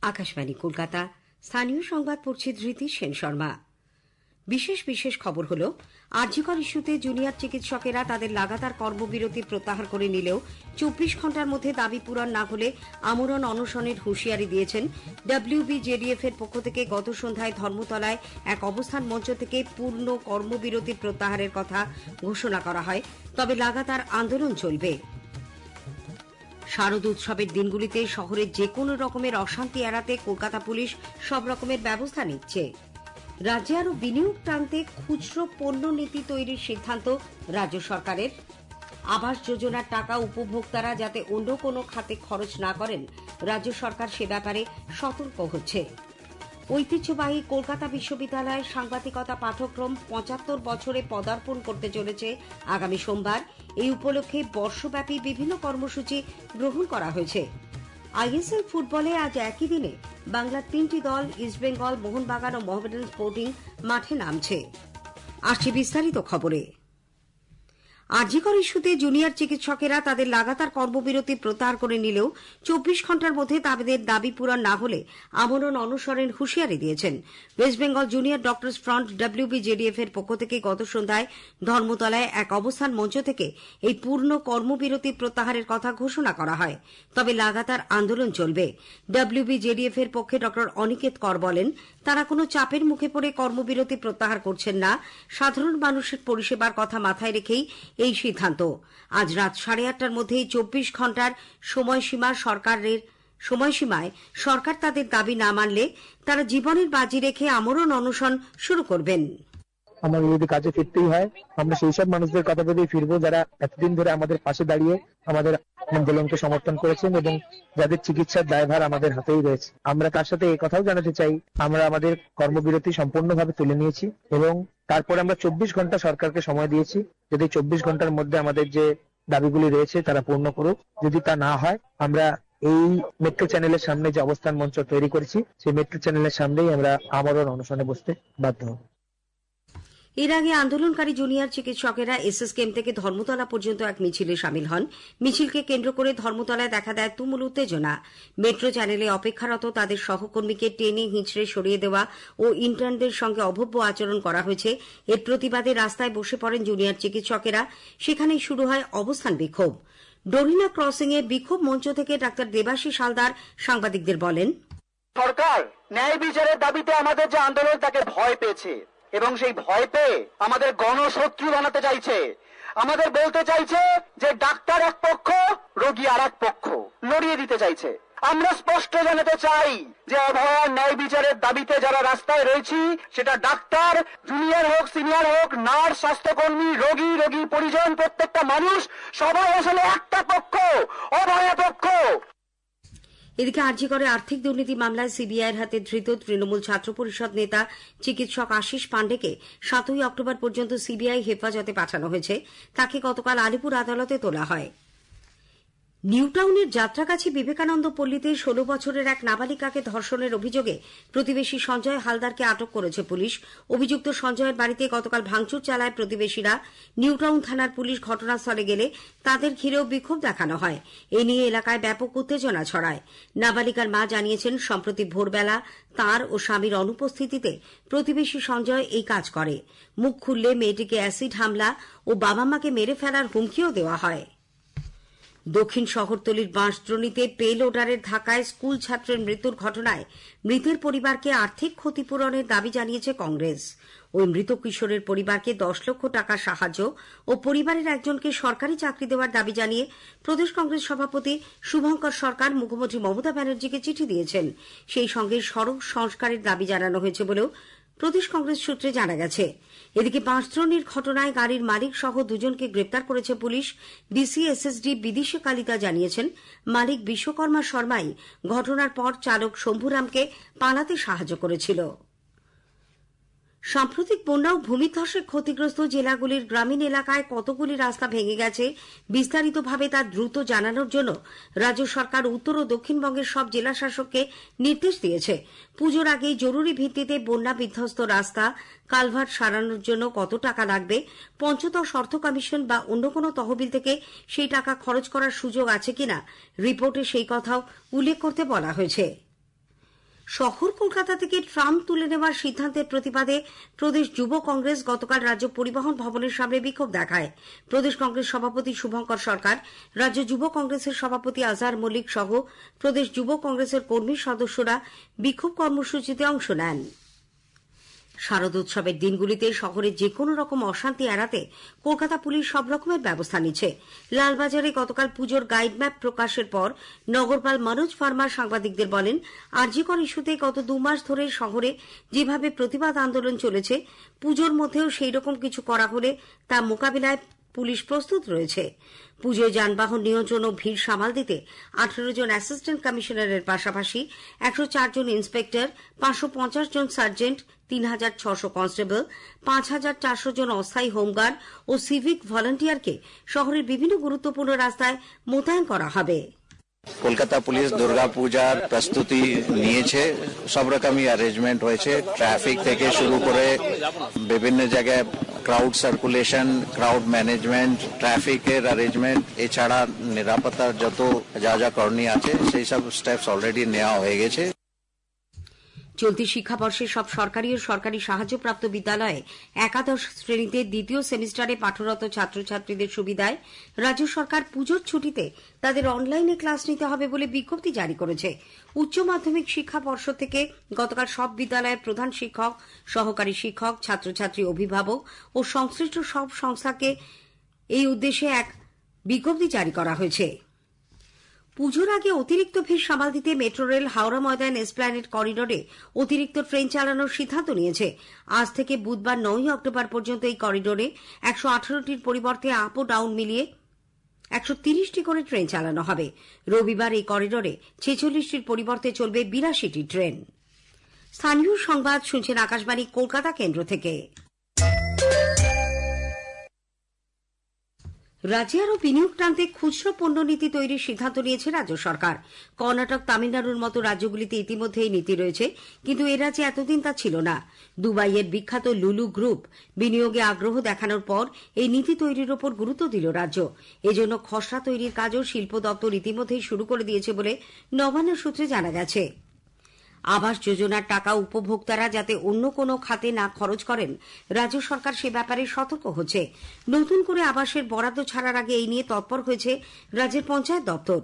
আকাশবাণী কলকাতা। স্থানীয় সংবাদ পড়ছি ধৃতি সেন শর্মা। বিশেষ খবর হল, আরজিকর ইস্যুতে জুনিয়র চিকিৎসকেরা তাদের লাগাতার কর্মবিরতি প্রত্যাহার করে নিলেও 24 ঘণ্টার মধ্যে দাবি পূরণ না হলে আমরণ অনশনের হুঁশিয়ারি দিয়েছেন WBJDF এর পক্ষ থেকে। গত সন্ধ্যায় ধর্মতলায় এক অবস্থান মঞ্চ থেকে পূর্ণ কর্মবিরতি প্রত্যাহারের কথা ঘোষণা করা হয়, তবে লাগাতার আন্দোলন চলবে। শারদ উৎসবের দিনগুলিতে শহরের যেকোনো রকমের অশান্তি এড়াতে কলকাতা পুলিশ সব রকমের ব্যবস্থা নিচ্ছে। রাজ্যে আরও বিনিয়োগ টানতে খুচরো পণ্য নীতি তৈরির সিদ্ধান্ত রাজ্য সরকারের। আবাস যোজনার টাকা উপভোক্তারা যাতে অন্য কোনো খাতে খরচ না করেন, রাজ্য সরকার সে ব্যাপারে সতর্ক হচ্ছে। ঐতিহ্যবাহী কলকাতা বিশ্ববিদ্যালয়ের সাংবাদিকতা পাঠ্যক্রম 75 বছরে পদার্পণ করতে চলেছে আগামী সোমবার। এই উপলক্ষে বর্ষব্যাপী বিভিন্ন কর্মসূচি গ্রহণ করা হয়েছে। ISL ফুটবলে আজ একই দিনে বাংলার 3টি দল ইস্টবেঙ্গল, মোহনবাগান ও মোহামেডান স্পোর্টিং মাঠে নামছে। আসছে বিস্তারিত খবরে। আরজিকর ইস্যুতে জুনিয়র চিকিৎসকেরা তাদের লাগাতার কর্মবিরতি প্রত্যাহার করে নিলেও 24 ঘণ্টার মধ্যে তাদের দাবি পূরণ না হলে আমরণ অনশনের হুঁশিয়ারি দিয়েছেন। West Bengal junior doctors front WBJDF এর পক্ষ থেকে গত সন্ধ্যায় ধর্মতলায় এক অবস্থান মঞ্চ থেকে এই পূর্ণ কর্মবিরতি প্রত্যাহারের কথা ঘোষণা করা হয়, তবে লাগাতার আন্দোলন চলবে। WBJDF এর পক্ষে ডক্টর অনিকেত কর বলেন, তারা কোনো চাপের মুখে পড়ে কর্মবিরতি প্রত্যাহার করছেন না। সাধারণ মানুষের পরিষেবার কথা মাথায় রেখেই এই সিদ্ধান্ত। আজ রাত 8:30টার মধ্যেই 24 ঘণ্টার সময়সীমায় সরকার তাদের দাবি না মানলে তারা জীবনের বাজি রেখে আমরণ অনশন শুরু করবেন। আমাদের যদি কাজে ফিরতেই হয়, আমরা সেই সব মানুষদের কথা ভেবেই ফিরবো যারা এতদিন ধরে আমাদের পাশে দাঁড়িয়ে আমাদের আন্দোলনকে সমর্থন করেছেন এবং যাদের চিকিৎসার দায়ভার আমাদের হাতেই রয়েছে। আমরা তার সাথে এই কথাও জানাতে চাই, আমরা আমাদের কর্মবিরতি সম্পূর্ণভাবে তুলে নিয়েছি এবং তারপরে আমরা 24 ঘন্টা সরকারকে সময় দিয়েছি। যদি 24 ঘন্টার মধ্যে আমাদের যে দাবিগুলি রয়েছে তারা পূর্ণ করুক। যদি তা না হয়, আমরা এই মেট্রো চ্যানেলের সামনে যে অবস্থান মঞ্চ তৈরি করেছি, সেই মেট্রো চ্যানেলের সামনেই আমরা আমরণ অনশনে বসতে বাধ্য হব। এর আগে আন্দোলনকারী জুনিয়র চিকিৎসকেরা SS ক্যাম্প থেকে ধর্মতলা পর্যন্ত এক মিছিলে সামিল হন। মিছিলকে কেন্দ্র করে ধর্মতলায় দেখা দেয় তুমুল উত্তেজনা। মেট্রো চ্যানেলে অপেক্ষারত তাদের সহকর্মীকে টেনে হিঁচড়ে সরিয়ে দেওয়া ও ইন্টার্নদের সঙ্গে অভব্য আচরণ করা হয়েছে। এর প্রতিবাদে রাস্তায় বসে পড়েন জুনিয়র চিকিৎসকেরা। সেখানেই শুরু হয় অবস্থান বিক্ষোভ। ডরিনা ক্রসিংয়ে বিক্ষোভ মঞ্চ থেকে ডাক্তার দেবাশিস হালদার সাংবাদিকদের বলেন, সরকার ন্যায় বিচারের দাবিতে আমাদের যে আন্দোলন তাকে ভয় পেয়েছে এবং সেই ভয় পেয়ে আমাদের গণশত্রু বানাতে চাইছে। আমাদের বলতে চাইছে যে ডাক্তার এক পক্ষ, রোগী আর এক পক্ষ, লড়িয়ে দিতে চাইছে। আমরা স্পষ্ট জানাতে চাই যে অভয়ার ন্যায় বিচারের দাবিতে যারা রাস্তায় রয়েছি, সেটা ডাক্তার, জুনিয়র হোক, সিনিয়র হোক, নার্স, স্বাস্থ্যকর্মী, রোগী পরিজন, প্রত্যেকটা মানুষ সবাই আসলে একটা পক্ষ, অভয়া পক্ষ। এদিকে আরজিকরে আর্থিক দুর্নীতি মামলায় সিবিআইয়ের হাতে ধৃত তৃণমূল ছাত্র পরিষদ নেতা চিকিৎসক আশিস পাণ্ডেকে 7ই অক্টোবর পর্যন্ত সিবিআই হেফাজতে পাঠানো হয়েছে। তাকে গতকাল আলিপুর আদালতে তোলা হয়। নিউটাউনের যাত্রাগাছি বিবেকানন্দ পল্লীতে 16 বছরের এক নাবালিকাকে ধর্ষণের অভিযোগে প্রতিবেশী সঞ্জয় হালদারকে আটক করেছে পুলিশ। অভিযুক্ত সঞ্জয়ের বাড়িতে গতকাল ভাঙচুর চালায় প্রতিবেশীরা। নিউটাউন থানার পুলিশ ঘটনাস্থলে গেলে তাদের ঘিরেও বিক্ষোভ দেখানো হয়। এ নিয়ে এলাকায় ব্যাপক উত্তেজনা ছড়ায়। নাবালিকার মা জানিয়েছেন, সম্প্রতি ভোরবেলা তাঁর ও স্বামীর অনুপস্থিতিতে প্রতিবেশী সঞ্জয় এই কাজ করে। মুখ খুললে মেয়েটিকে অ্যাসিড হামলা ও বাবা মাকে মেরে ফেলার হুমকিও দেওয়া হয়। দক্ষিণ শহরতলির বাঁশদ্রোণীতে পে লোডারের ধাক্কায় স্কুল ছাত্রের মৃত্যুর ঘটনায় মৃতের পরিবারকে আর্থিক ক্ষতিপূরণের দাবি জানিয়েছে কংগ্রেস। ওই মৃত কিশোরের পরিবারকে 10 লক্ষ টাকা সাহায্য ও পরিবারের একজনকে সরকারি চাকরি দেওয়ার দাবি জানিয়ে প্রদেশ কংগ্রেস সভাপতি শুভঙ্কর সরকার মুখ্যমন্ত্রী মমতা ব্যানার্জিকে চিঠি দিয়েছেন। সেই সঙ্গে সড়ক সংস্কারের দাবি জানানো হয়েছে বলেও প্রদেশ কংগ্রেস সূত্রে জানা গেছে। এদিকে বাঁশদ্রোণীর ঘটনায় গাড়ির মালিক সহ দুজনকে গ্রেপ্তার করেছে পুলিশ। ডিসি SSD বিদিশা কালিতা জানিয়েছেন, মালিক বিশ্বকর্মা শর্মাই ঘটনার পর চালক শম্ভুরামকে পালাতে সাহায্য করেছিল। সাম্প্রতিক বন্যা ও ভূমিধসে ক্ষতিগ্রস্ত জেলাগুলির গ্রামীণ এলাকায় কতগুলি রাস্তা ভেঙে গেছে, বিস্তারিতভাবে তা দ্রুত জানানোর জন্য রাজ্য সরকার উত্তর ও দক্ষিণবঙ্গের সব জেলা শাসককে নির্দেশ দিয়েছে। পুজোর আগেই জরুরি ভিত্তিতে বন্যা বিধ্বস্ত রাস্তা, কালভার্ট সারানোর জন্য কত টাকা লাগবে, পঞ্চদশ অর্থ কমিশন বা অন্য কোনো তহবিল থেকে সেই টাকা খরচ করার সুযোগ আছে কিনা রিপোর্টে সেই কথাও উল্লেখ করতে বলা হয়েছে। শহর কলকাতা থেকে ট্রাম তুলে নেওয়ার সিদ্ধান্তের প্রতিবাদে প্রদেশ যুব কংগ্রেস গতকাল রাজ্য পরিবহন ভবনের সামনে বিক্ষোভ দেখায়। প্রদেশ কংগ্রেস সভাপতি শুভঙ্কর সরকার, রাজ্য যুব কংগ্রেসের সভাপতি আজহার মল্লিক সহ প্রদেশ যুব কংগ্রেসের কর্মী সদস্যরা বিক্ষোভ কর্মসূচিতে অংশ নেন। শারদোৎসবের দিনগুলিতে শহরে যেকোনো রকম অশান্তি এড়াতে কলকাতা পুলিশ সব রকমের ব্যবস্থা নিচ্ছে। লালবাজারে গতকাল পুজোর গাইড ম্যাপ প্রকাশের পর নগরপাল মনোজ ভার্মা সাংবাদিকদের বলেন, আরজিকর ইস্যুতে গত 2 মাস ধরে শহরে যেভাবে প্রতিবাদ আন্দোলন চলেছে, পুজোর মধ্যেও সেই রকম কিছু করা হলে তা মোকাবিলায় পুলিশ প্রস্তুত রয়েছে। পুজোয় যানবাহন নিয়ন্ত্রণ ও ভিড় সামাল দিতে 18 জন অ্যাসিস্ট্যান্ট কমিশনারের পাশাপাশি 104 জন ইন্সপেক্টর, 550 জন সার্জেন্ট, 3600 কনস্টেবল, 5400 জন অস্থায়ী হোমগার্ড ও সিভিক ভলান্টিয়ারকে শহরের বিভিন্ন গুরুত্বপূর্ণ রাস্তায় মোতায়েন করা হবে। কলকাতা পুলিশ দুর্গা পূজার প্রস্তুতি নিয়েছে, সব রকমই অ্যারেঞ্জমেন্ট হয়েছে। ট্রাফিক থেকে শুরু করে বিভিন্ন জায়গায় ক্রাউড সার্কুলেশন, ক্রাউড ম্যানেজমেন্ট, ট্রাফিকের অ্যারেঞ্জমেন্ট, এছাড়া নিরাপত্তার যত যা যা করণীয় আছে সেই সব স্টেপস অলরেডি নেওয়া হয়ে গেছে। চলতি শিক্ষাবর্ষে সব সরকারি ও সরকারি সাহায্যপ্রাপ্ত বিদ্যালয়ে একাদশ শ্রেণীতে দ্বিতীয় সেমিস্টারে পাঠরত ছাত্রছাত্রীদের সুবিধায় রাজ্য সরকার পুজোর ছুটিতে তাদের অনলাইনে ক্লাস নিতে হবে বলে বিজ্ঞপ্তি জারি করেছে। উচ্চ মাধ্যমিক শিক্ষা পর্ষদ থেকে গতকাল সব বিদ্যালয়ের প্রধান শিক্ষক, সহকারী শিক্ষক, ছাত্রছাত্রী, অভিভাবক ও সংশ্লিষ্ট সব সংস্থাকে এই উদ্দেশ্যে এক বিজ্ঞপ্তি জারি করা হয়েছে। পুজোর আগে অতিরিক্ত ভিড় সামাল দিতে metro rail Howrah Maidan Esplanade করিডোরে অতিরিক্ত ট্রেন চালানোর সিদ্ধান্ত নিয়েছে। আজ থেকে বুধবার 9 অক্টোবর পর্যন্ত এই করিডোরে 118টির পরিবর্তে আপ ও ডাউন মিলিয়ে 130টি করে ট্রেন চালানো হবে। রবিবার এই করিডোরে 46টির পরিবর্তে চলবে 82টি ট্রেন। স্থানীয় সংবাদ শুনছেন আকাশবাণী কলকাতা কেন্দ্র থেকে। রাজ্যে আরও বিনিয়োগ টানতে খুচরো পণ্য নীতি তৈরির সিদ্ধান্ত নিয়েছে রাজ্য সরকার। কর্ণাটক, তামিলনাড়ুর মতো রাজ্যগুলিতে ইতিমধ্যে এই নীতি রয়েছে, কিন্তু এ রাজ্যে এতদিন তা ছিল না। দুবাইয়ের বিখ্যাত লুলু গ্রুপ বিনিয়োগে আগ্রহ দেখানোর পর এই নীতি তৈরির ওপর গুরুত্ব দিল রাজ্য। এজন্য খসড়া তৈরির কাজও শিল্প দপ্তর ইতিমধ্যেই শুরু করে দিয়েছে বলে নবান্ন সূত্রে জানা গেছে। আবাস যোজনার টাকা উপভোক্তারা যাতে অন্য কোনো খাতে না খরচ করেন, রাজ্য সরকার সে ব্যাপারে সতর্ক হচ্ছে। নতুন করে আবাসের বরাদ্দ ছাড়ার আগে এই নিয়ে তৎপর হয়েছে রাজ্যের পঞ্চায়েত দপ্তর।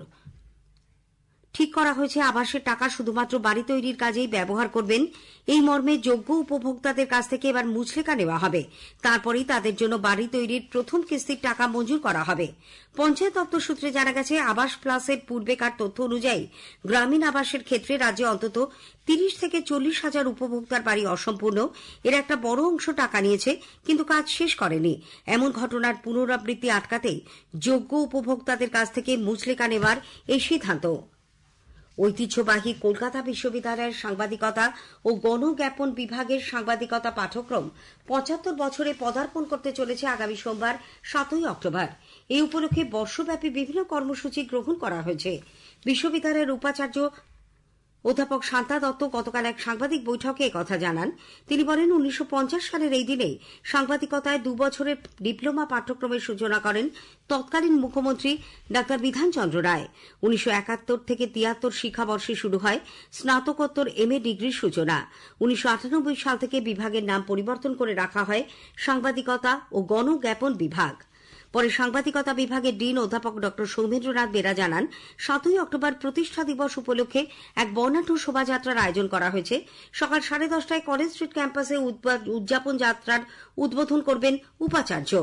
ঠিক করা হয়েছে আবাসের টাকা শুধুমাত্র বাড়ি তৈরির কাজেই ব্যবহার করবেন। এই মর্মে যোগ্য উপভোক্তাদের কাছ থেকে এবার মুচলেকা নেওয়া হবে। তারপরেই তাদের জন্য বাড়ি তৈরির প্রথম কিস্তির টাকা মঞ্জুর করা হবে। পঞ্চায়েত দপ্তর সূত্রে জানা গেছে, আবাস প্লাসের পূর্বেকার তথ্য অনুযায়ী গ্রামীণ আবাসের ক্ষেত্রে রাজ্যে অন্তত 30 থেকে 40 হাজার উপভোক্তার বাড়ি অসম্পূর্ণ। এর একটা বড় অংশ টাকা নিয়েছে কিন্তু কাজ শেষ করেনি। এমন ঘটনার পুনরাবৃত্তি আটকাতেই যোগ্য উপভোক্তাদের কাছ থেকে মুচলেকা নেওয়ার এই সিদ্ধান্ত। ঐতিহ্যবাহী কলকাতা বিশ্ববিদ্যালয়ের সাংবাদিকতা ও গণজ্ঞাপন বিভাগের সাংবাদিকতা পাঠ্যক্রম 75 বছরে পদার্পণ করতে চলেছে আগামী সোমবার 7 অক্টোবর। এই উপলক্ষে বর্ষব্যাপী বিভিন্ন কর্মসূচি গ্রহণ করা হয়েছে। বিশ্ববিদ্যালয়ের উপাচার্য অধ্যাপক শান্তা দত্ত গতকাল এক সাংবাদিক বৈঠকে একথা জানান। তিনি বলেন, 1950 সালের এই দিনেই সাংবাদিকতায় 2 বছরের ডিপ্লোমা পাঠ্যক্রমের সূচনা করেন তৎকালীন মুখ্যমন্ত্রী ডাক্তার বিধানচন্দ্র রায়। 1971 থেকে 73 শিক্ষাবর্ষে শুরু হয় স্নাতকোত্তর MA ডিগ্রির সূচনা। 1998 সাল থেকে বিভাগের নাম পরিবর্তন করে রাখা হয় সাংবাদিকতা ও গণজ্ঞাপন বিভাগ। পরে সাংবাদিকতা বিভাগের ডিন অধ্যাপক ড সৌমেন্দ্রনাথ বেরা জানান, 7 অক্টোবর প্রতিষ্ঠা দিবস উপলক্ষে এক বর্ণাঢ্য শোভাযাত্রার আয়োজন করা হয়েছে। সকাল 10:30টায় কলেজ স্ট্রিট ক্যাম্পাসে উদযাপন যাত্রার উদ্বোধন করবেন উপাচার্য।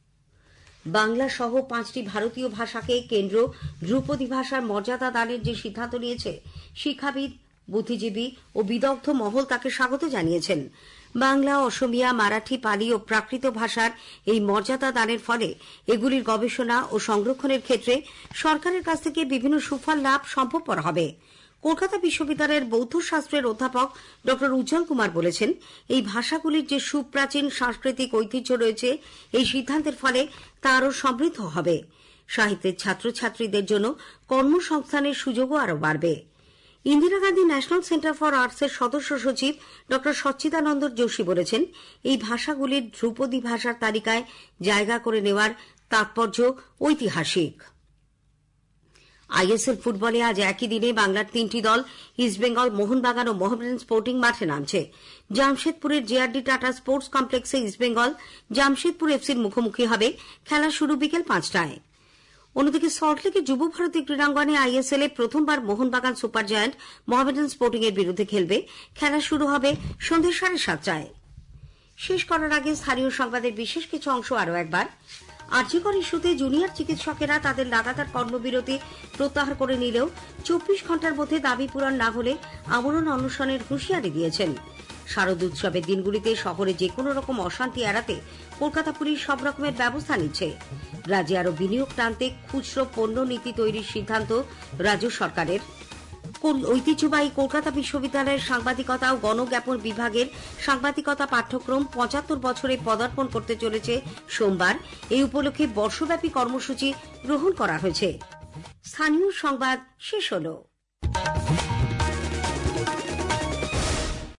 বাংলা সহ 5টি ভারতীয় ভাষাকে কেন্দ্র ধ্রুপদী ভাষার মর্যাদা দানের যে সিদ্ধান্ত নিয়েছে, শিক্ষাবিদ, বুদ্ধিজীবী ও বিদগ্ধ মহল তাকে স্বাগত জানিয়েছেন। বাংলা, অসমিয়া, মারাঠি, পালি ও প্রাকৃত ভাষার এই মর্যাদা দানের ফলে এগুলির গবেষণা ও সংরক্ষণের ক্ষেত্রে সরকারের কাছ থেকে বিভিন্ন সুফল লাভ সম্ভবপর হবে। কলকাতা বিশ্ববিদ্যালয়ের বৌদ্ধ শাস্ত্রের অধ্যাপক ড উজ্জ্বল কুমার বলেছেন, এই ভাষাগুলির যে সুপ্রাচীন সাংস্কৃতিক ঐতিহ্য রয়েছে, এই সিদ্ধান্তের ফলে তা আরও সমৃদ্ধ হবে। সাহিত্যের ছাত্রছাত্রীদের জন্য কর্মসংস্থানের সুযোগও আরও বাড়বে। Indira Gandhi national centre for আর্টসের সদস্য সচিব ড সচ্চিদানন্দ যোশী বলেছেন, এই ভাষাগুলির ধ্রুপদী ভাষার তালিকায় জায়গা করে নেওয়ার তাৎপর্য ঐতিহাসিক। আইএসএল ফুটবলে আজ একই দিনে বাংলার 3টি দল ইস্টবেঙ্গল, মোহনবাগান ও মোহামেডান স্পোর্টিং মাঠে নামছে। জামশেদপুরের জেআরডি টাটা স্পোর্টস কমপ্লেক্সে ইস্টবেঙ্গল জামশেদপুর এফসির মুখোমুখি হবে। খেলা শুরু বিকেল 5টায়। অন্যদিকে সল্টলেকের যুব ভারতী ক্রীড়াঙ্গনে আইএসএল এ প্রথমবার মোহনবাগান সুপার জায়ান্ট মোহামেডান স্পোর্টিং এর বিরুদ্ধে খেলবে। খেলা শুরু হবে সন্ধ্যে 7:30টায়। শেষ করার আগে স্থানীয় সংবাদের বিশেষ কিছু অংশ আরও একবার। আরজিকর ইস্যুতে জুনিয়র চিকিৎসকেরা তাদের লাগাতার কর্মবিরতি প্রত্যাহার করে নিলেও 24 ঘণ্টার মধ্যে দাবি পূরণ না হলে আমরণ অনশনের হুঁশিয়ারি দিয়েছেন। শারদ উৎসবের দিনগুলিতে শহরে যেকোনো রকম অশান্তি এড়াতে কলকাতা পুলিশ সব রকমের ব্যবস্থা নিচ্ছে। রাজ্যে আরও বিনিয়োগ টানতে খুচরো পণ্য নীতি তৈরির সিদ্ধান্ত রাজ্য সরকারের। ঐতিহ্যবাহী কলকাতা বিশ্ববিদ্যালয়ের সাংবাদিকতা ও গণজ্ঞাপন বিভাগের সাংবাদিকতা পাঠ্যক্রম 75 বছরে পদার্পণ করতে চলেছে সোমবার। এই উপলক্ষে বর্ষব্যাপী কর্মসূচি গ্রহণ করা হয়েছে। স্থানীয় সংবাদ শেষ হলো।